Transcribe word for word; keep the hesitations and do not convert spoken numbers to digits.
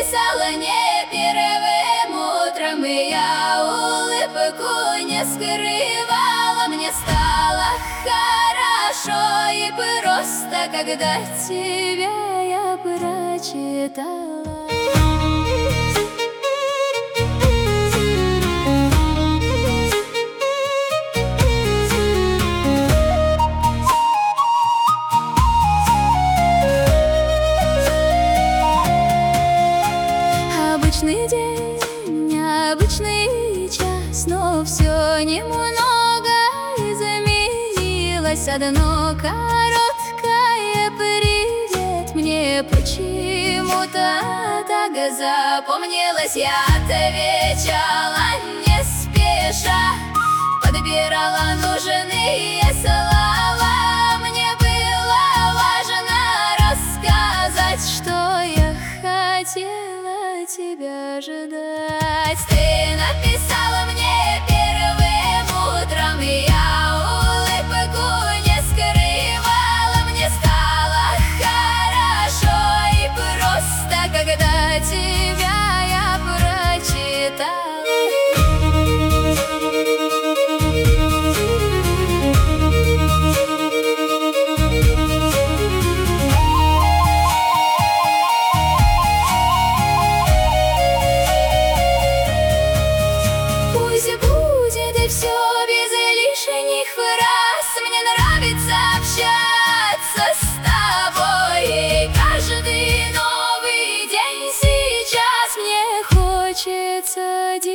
написала не первым утром, и я улыбку не скрывала. Мне стало хорошо и просто, когда тебя я прочитала. Обычный день, обычный час, но все немного изменилось. Одно короткое привет мне почему-то так запомнилось. Я отвечала не спеша, подбирала нужные слова. Мне было важно рассказать, что я хотела тебя ждать. Ты написала мне первым утром, и я улыбку не скрывала. Мне стало хорошо и просто, когда тебя я прочитала. Все без лишних фраз. Мне нравится общаться с тобой, и каждый новый день сейчас мне хочется делать.